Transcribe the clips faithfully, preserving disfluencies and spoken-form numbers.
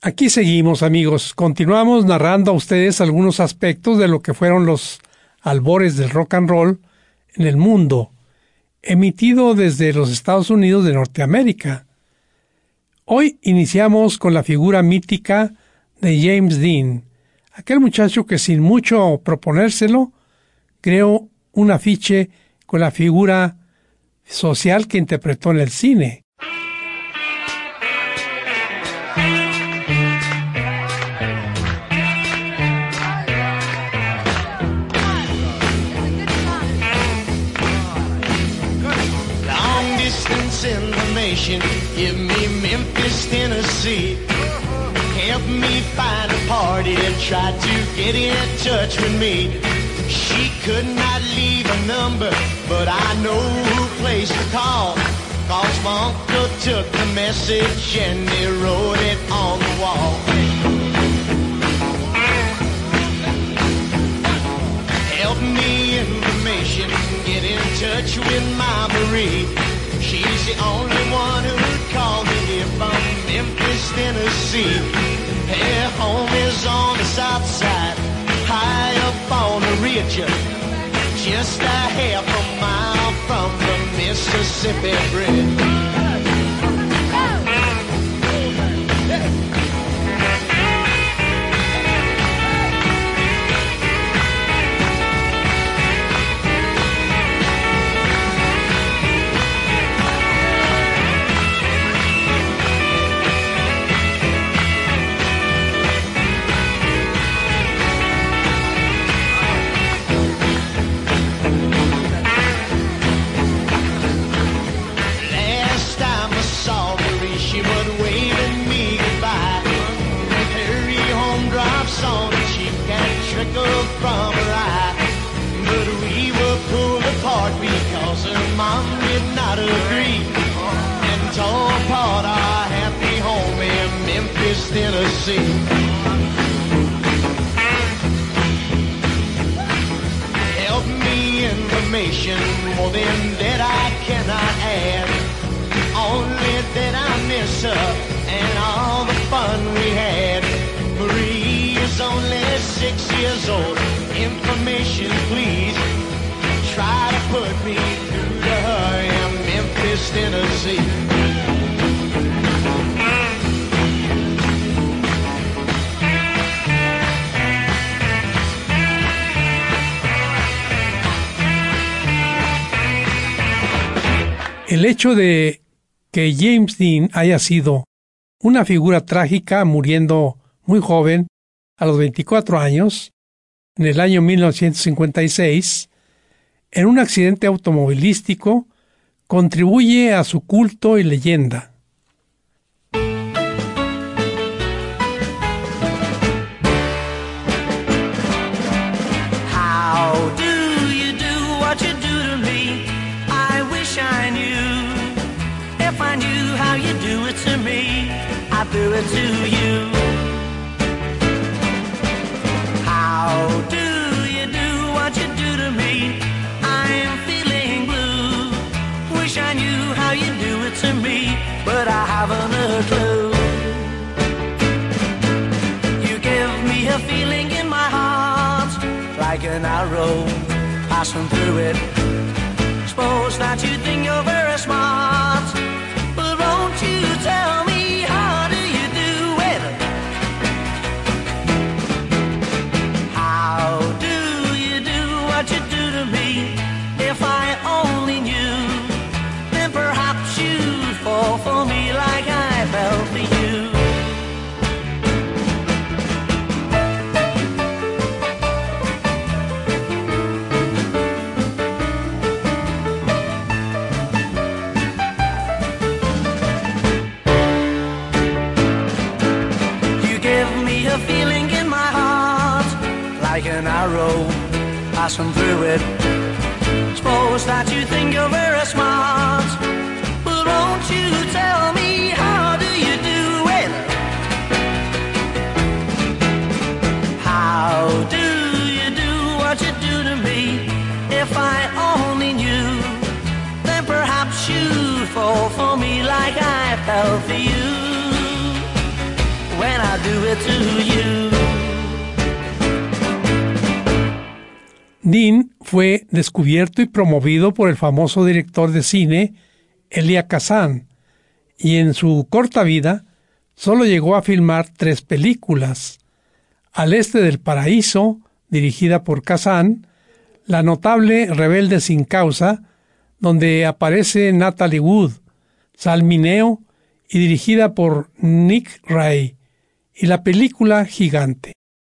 Aquí seguimos, amigos. Continuamos narrando a ustedes algunos aspectos de lo que fueron los albores del rock and roll en el mundo, emitido desde los Estados Unidos de Norteamérica. Hoy iniciamos con la figura mítica de James Dean, aquel muchacho que sin mucho proponérselo creó un afiche con la figura social que interpretó en el cine. Give me Memphis, Tennessee. Help me find a party that tried to get in touch with me. She could not leave a number, but I know who place to call. Cause my uncle took the message and he wrote it on the wall. Help me, information, get in touch with my Marie. She's the only one who'd call me here from Memphis, Tennessee. Her home is on the south side, high up on the ridge, just a half a mile from the Mississippi Bridge. From her eye, but we were pulled apart because her mom did not agree, and tore apart our happy home in Memphis, Tennessee. Help me, information, more than that I cannot add, only that I miss her and all the fun we had. Marie is only six years old. Information, please. Try to put me through to her in Memphis, Tennessee. El hecho de que James Dean haya sido una figura trágica muriendo muy joven, a los veinticuatro años, en el año mil novecientos cincuenta y seis, en un accidente automovilístico, contribuye a su culto y leyenda. How do you do what you do to me? I wish I knew. If I knew how you do it to me, I'd do it to you. How do you do what you do to me? I'm feeling blue. Wish I knew how you do it to me, but I haven't a clue. You give me a feeling in my heart, like an arrow passing through it. Suppose that you think you're very smart, but won't you tell me how do you do it? How do you do what you do to me? If I only knew, then perhaps you'd fall for me like I fell for you. You give me a feeling in my heart, like an arrow passing through it. Suppose that you think you're very smart, but won't you tell me how do you do it? How do you do what you do to me? If I only knew, then perhaps you'd fall for me like I fell for you. When I I do it to you. Dean fue descubierto y promovido por el famoso director de cine Elia Kazan, y en su corta vida solo llegó a filmar tres películas: Al este del paraíso, dirigida por Kazan; la notable Rebelde sin causa, donde aparece Natalie Wood; Sal Mineo, y dirigida por Nick Ray; y la película Gigante.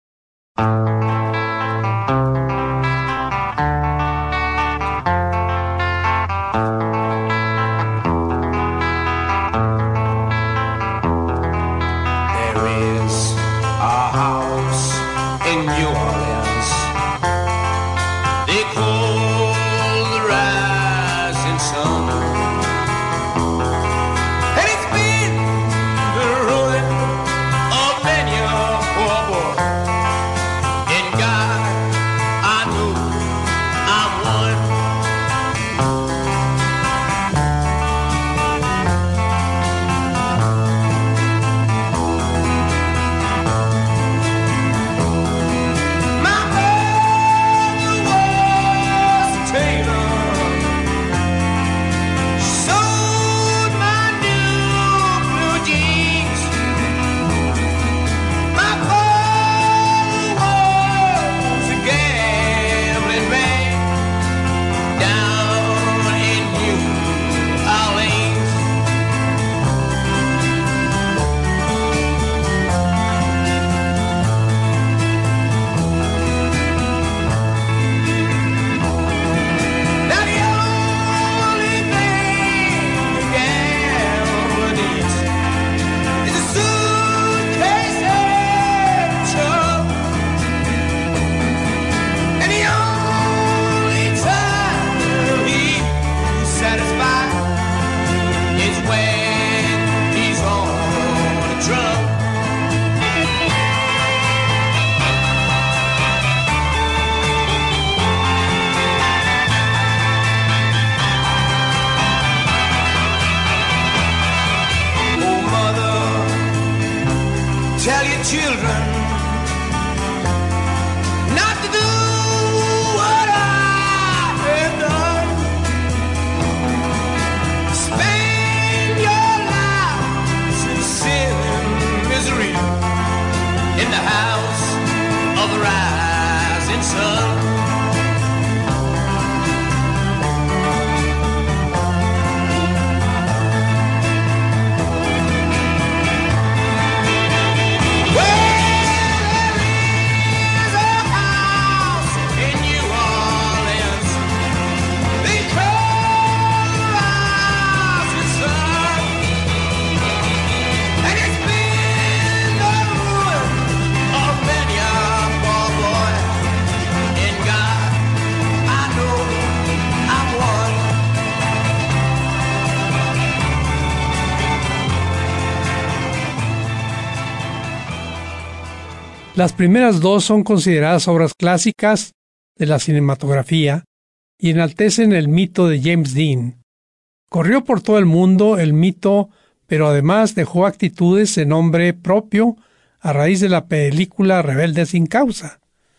Las primeras dos son consideradas obras clásicas de la cinematografía y enaltecen el mito de James Dean. Corrió por todo el mundo el mito, pero además dejó actitudes en nombre propio a raíz de la película Rebelde sin causa.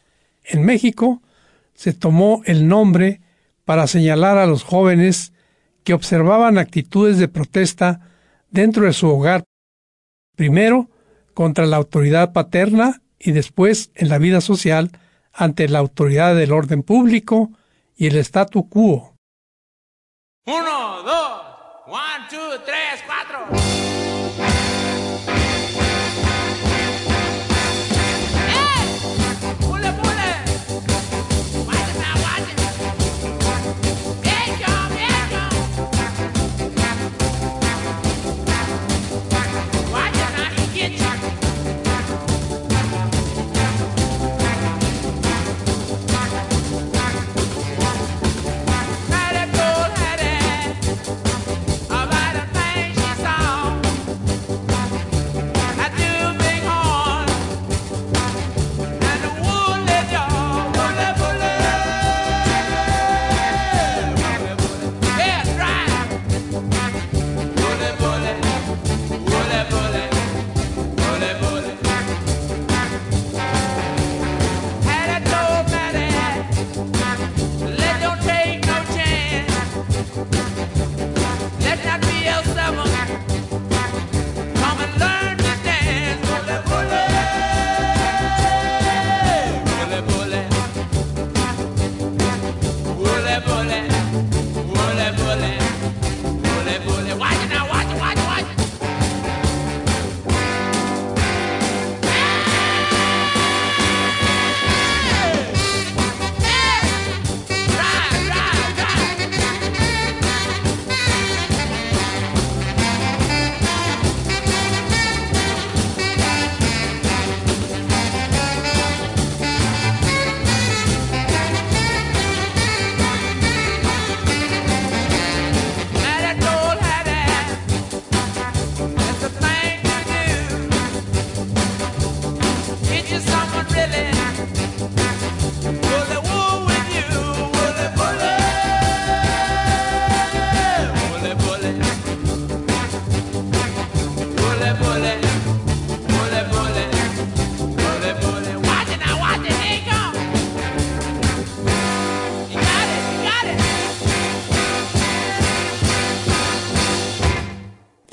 En México se tomó el nombre para señalar a los jóvenes que observaban actitudes de protesta dentro de su hogar, primero contra la autoridad paterna y después en la vida social ante la autoridad del orden público y el statu quo. Uno, dos, one, two, tres, cuatro. About the things she saw.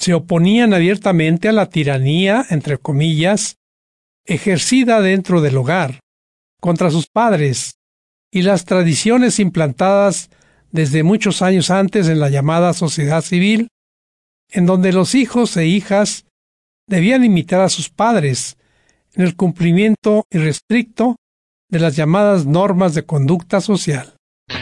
se oponían abiertamente a la tiranía, entre comillas, ejercida dentro del hogar, contra sus padres, y las tradiciones implantadas desde muchos años antes en la llamada sociedad civil, en donde los hijos e hijas debían imitar a sus padres en el cumplimiento irrestricto de las llamadas normas de conducta social.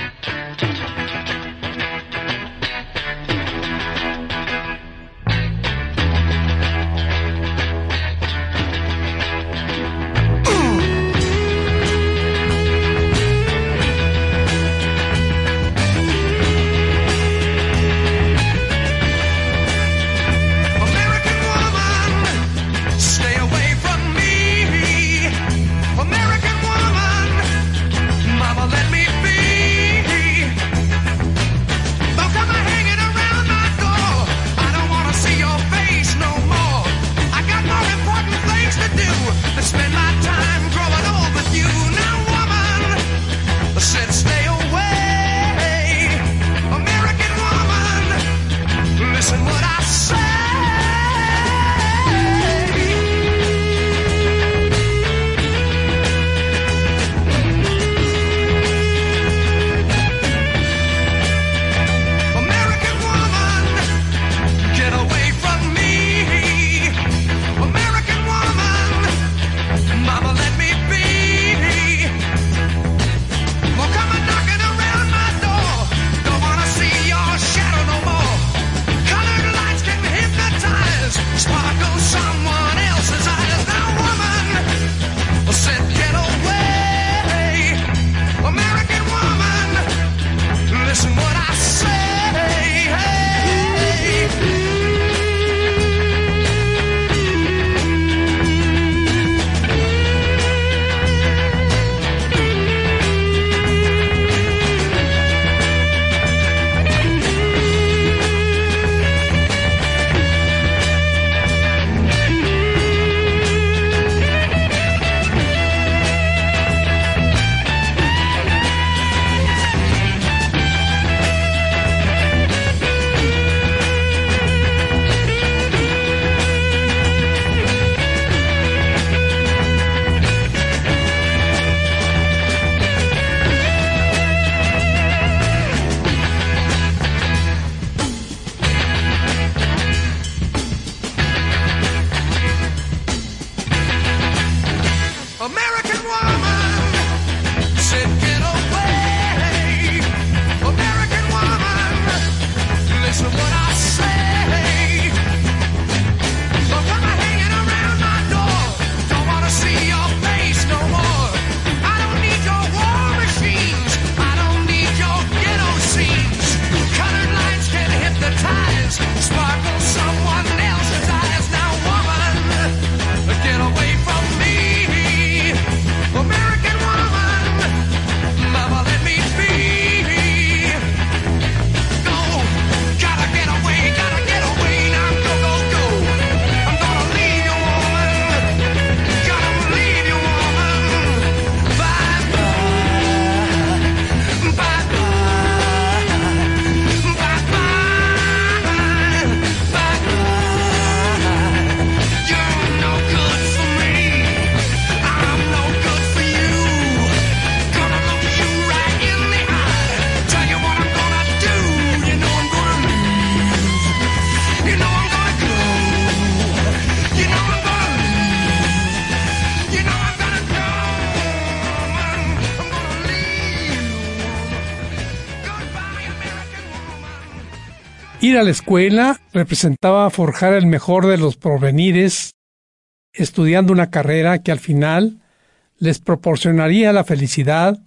Ir a la escuela representaba forjar el mejor de los porvenires, estudiando una carrera que al final les proporcionaría la felicidad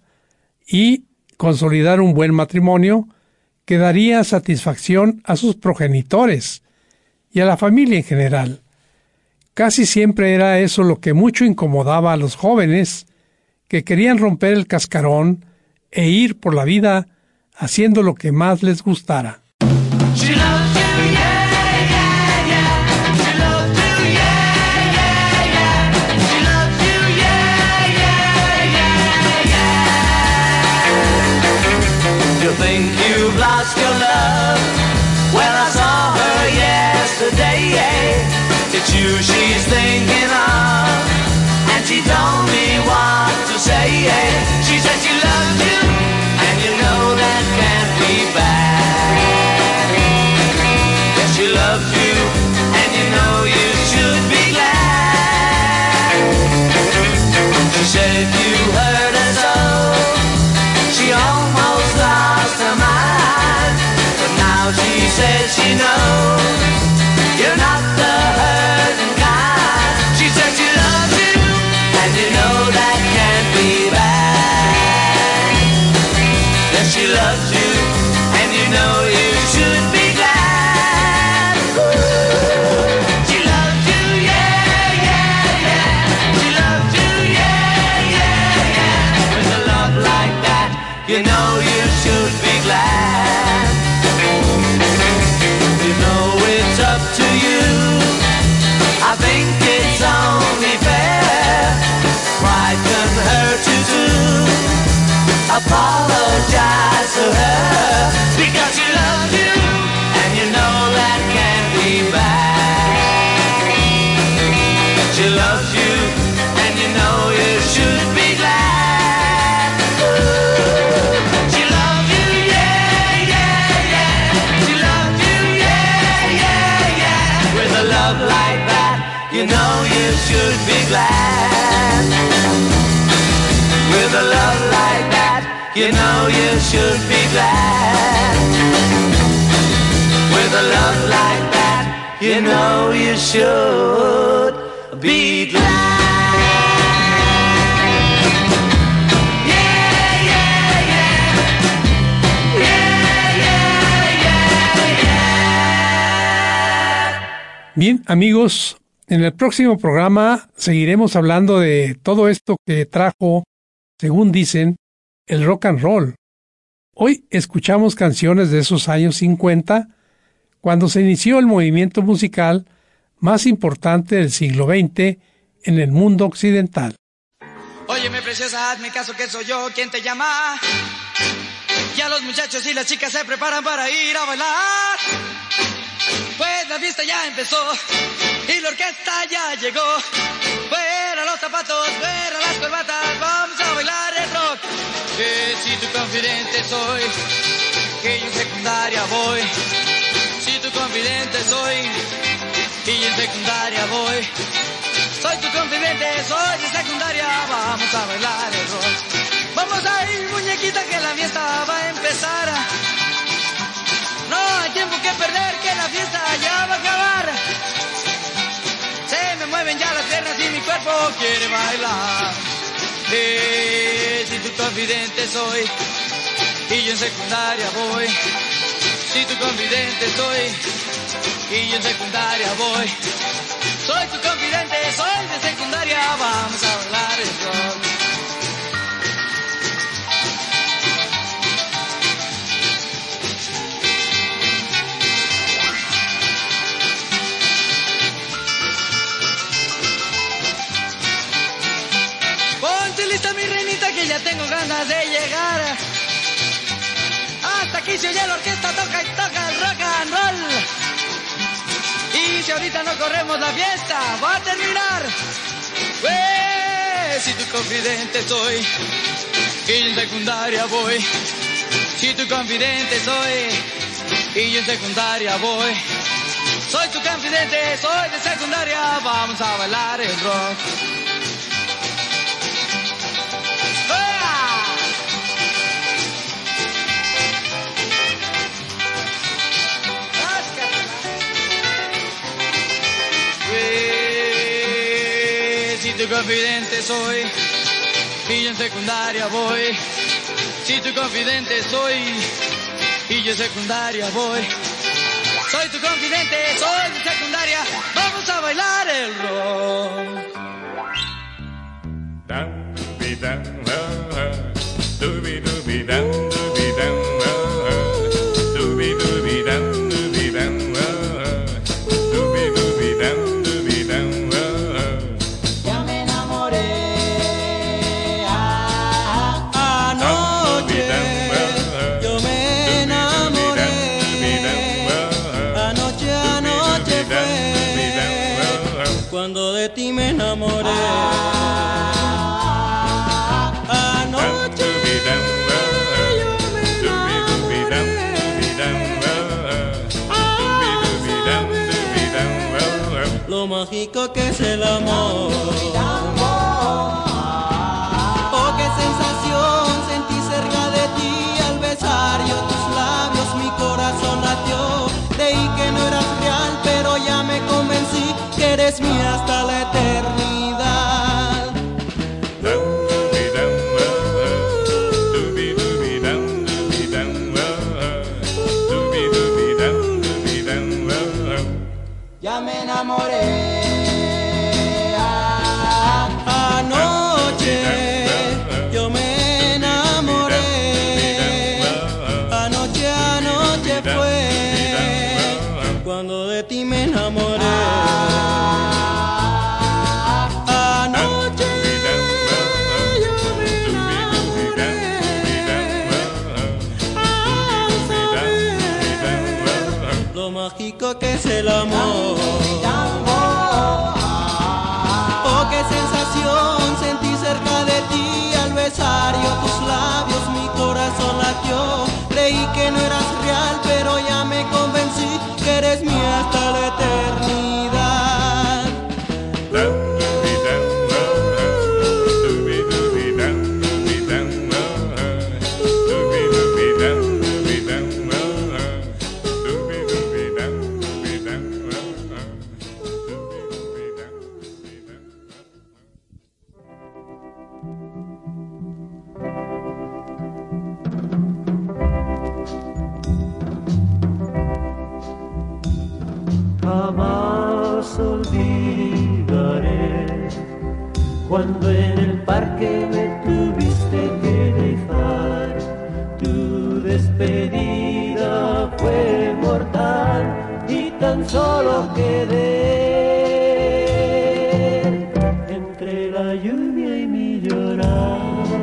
y consolidar un buen matrimonio que daría satisfacción a sus progenitores y a la familia en general. Casi siempre era eso lo que mucho incomodaba a los jóvenes que querían romper el cascarón e ir por la vida haciendo lo que más les gustara. She loves you, yeah, yeah, yeah. She loves you, yeah, yeah, yeah. She loves you, yeah, yeah, yeah, yeah. You think you've lost your love? Well, I saw her yesterday. said you heard her so. She almost lost her mind, but now she says she knows you're not the hurting kind. She said she loves you, and you know that can't be bad. Yes, she loves you, and you know you should be glad. She loves you, yeah, yeah, yeah. She loves you, yeah, yeah, yeah. With a love like that, you know you should be glad. You know it's up to you. I think it's only fair. Pride can hurt you too. Apologize to her, because she loves you, and you know that can't be bad. She loves you, and you know you should be glad. She loves you, yeah, yeah, yeah. She loves you, yeah, yeah, yeah. With a love like that, you know you should be glad. With a love like that, you know you should be glad. With a love like that, you know you should be glad. Yeah, yeah, yeah. Yeah, yeah, yeah, yeah. Bien, amigos, en el próximo programa seguiremos hablando de todo esto que trajo, según dicen, el rock and roll. Hoy escuchamos canciones de esos años cincuenta, cuando se inició el movimiento musical más importante del siglo veinte en el mundo occidental. Óyeme, preciosa, hazme caso que soy yo quien te llama. Ya los muchachos y las chicas se preparan para ir a bailar. Pues la fiesta ya empezó y la orquesta ya llegó. Fuera los zapatos, fuera las corbatas, vamos a bailar el rock. Que si tu confidente soy, que yo en secundaria voy. Si tu confidente soy, y yo en secundaria voy. Soy tu confidente, soy de secundaria, vamos a bailar el rock. Vamos a ir, muñequita, que la fiesta va a empezar. No hay tiempo que perder, que la fiesta ya va a acabar. Se me mueven ya las piernas y mi cuerpo quiere bailar. Eh, si tu confidente soy, y yo en secundaria voy. Si tu confidente soy, y yo en secundaria voy. Soy tu confidente, soy de secundaria, vamos a bailar el rock. Ponte lista, mi reinita, que ya tengo ganas de llegar. Hasta aquí se oye la orquesta, toca y toca el rock and roll. Y si ahorita no corremos la fiesta, va a terminar. Pues, si tu confidente soy, y yo en secundaria voy. Si tu confidente soy, y yo en secundaria voy. Soy tu confidente, soy de secundaria, vamos a bailar el rock. Si tu confidente soy, y yo en secundaria voy. Si tu confidente soy, y yo en secundaria voy. Soy tu confidente, soy de secundaria, vamos a bailar el rock. Cuando de ti me enamoré, anoche yo me enamoré. Lo mágico que es el amor. qué sensación sentí cerca de ti al besar yo tus labios, mi corazón latió. Creí que no eras real, pero ya me convencí que eres mía hasta la eternidad. Jamás olvidaré cuando en el parque me tuviste que dejar. Tu despedida fue mortal y tan solo quedé entre la lluvia y mi llorar.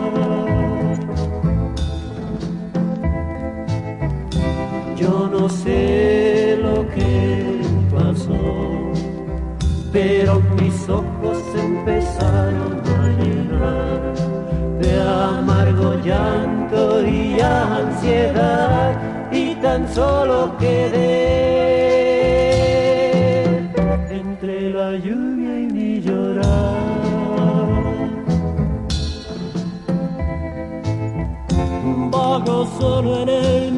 Yo no sé lo que pasó, pero mis ojos empezaron a llenar de amargo llanto y ansiedad, y tan solo quedé entre la lluvia y mi llorar. Vago solo en el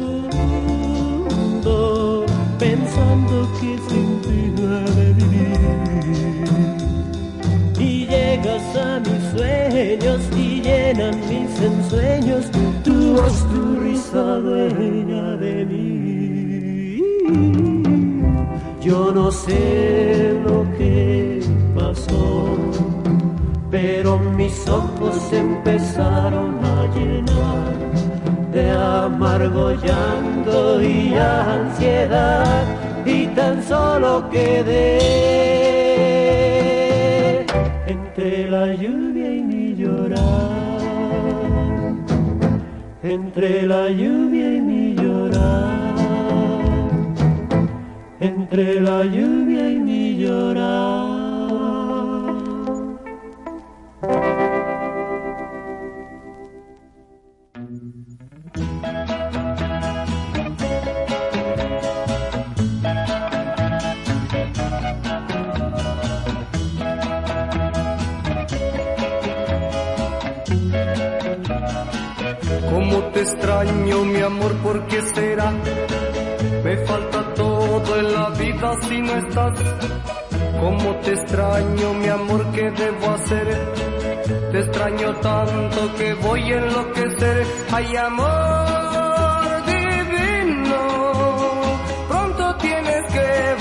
mundo, pensando que sin ti no he de vivir, y llegas a mis sueños y llenan mis ensueños tu voz, tu risa dueña de mí. Yo no sé lo que pasó, pero mis ojos empezaron a llenar de amargo llanto y ansiedad, y tan solo quedé entre la lluvia y mi llorar, entre la lluvia y mi llorar, entre la lluvia y mi llorar. Cómo te extraño, mi amor, ¿por qué será? Me falta todo en la vida si no estás. Cómo te extraño, mi amor, ¿qué debo hacer? Te extraño tanto que voy a enloquecer. Ay, amor divino, pronto tienes que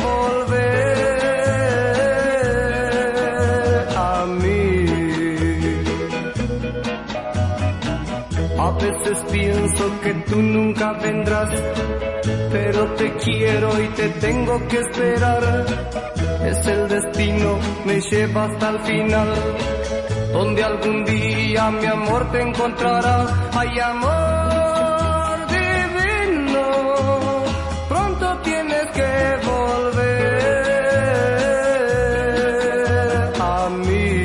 volver a mí. A veces pienso que tú nunca vendrás, pero te quiero y te tengo que esperar. Es el destino, me lleva hasta el final, donde algún día mi amor te encontrará. Ay, amor divino, pronto tienes que volver a mí.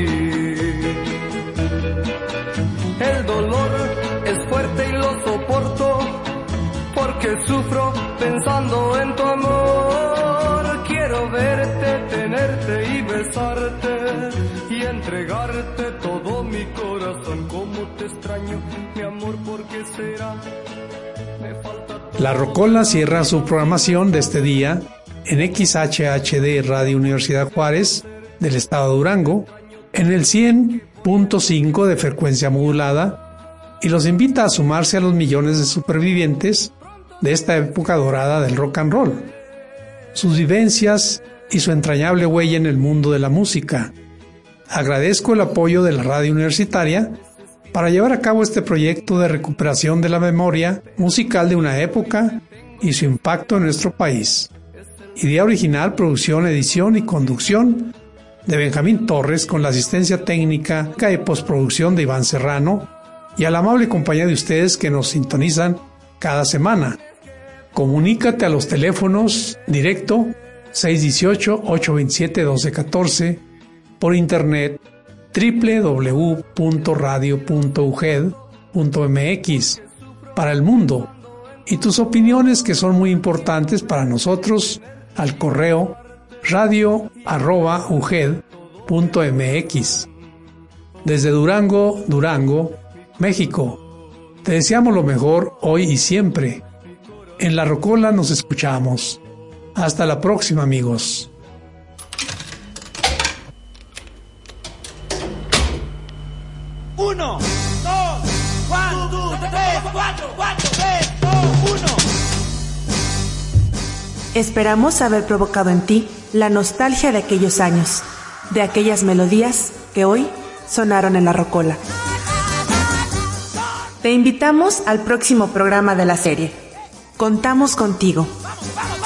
El dolor es fuerte y lo soporto, porque sufro pensando en tu amor. Quiero verte, tenerte y besarte y entregarte todo mi corazón. Cómo te extraño, mi amor, ¿por qué será? Me falta todo. La Rocola cierra su programación de este día en X H H D Radio Universidad Juárez del estado de Durango en el cien punto cinco de frecuencia modulada, y los invita a sumarse a los millones de supervivientes de esta época dorada del rock and roll, sus vivencias y su entrañable huella en el mundo de la música. Agradezco el apoyo de la radio universitaria para llevar a cabo este proyecto de recuperación de la memoria musical de una época y su impacto en nuestro país. Idea original, producción, edición y conducción de Benjamín Torres, con la asistencia técnica y postproducción de Iván Serrano, y a la amable compañía de ustedes que nos sintonizan cada semana. Comunícate a los teléfonos directo seis uno ocho, ocho dos siete, uno dos uno cuatro, por internet doble u doble u doble u punto radio punto u g e d punto m x para el mundo, y tus opiniones, que son muy importantes para nosotros, al correo radio arroba u g e d punto m x. Desde Durango, Durango, México, te deseamos lo mejor hoy y siempre. En La Rocola nos escuchamos. Hasta la próxima, amigos. Uno, dos, one, two, tres, cuatro, cuatro, tres, dos, uno. Esperamos haber provocado en ti la nostalgia de aquellos años, de aquellas melodías que hoy sonaron en La Rocola. Te invitamos al próximo programa de la serie. Contamos contigo. Vamos, vamos.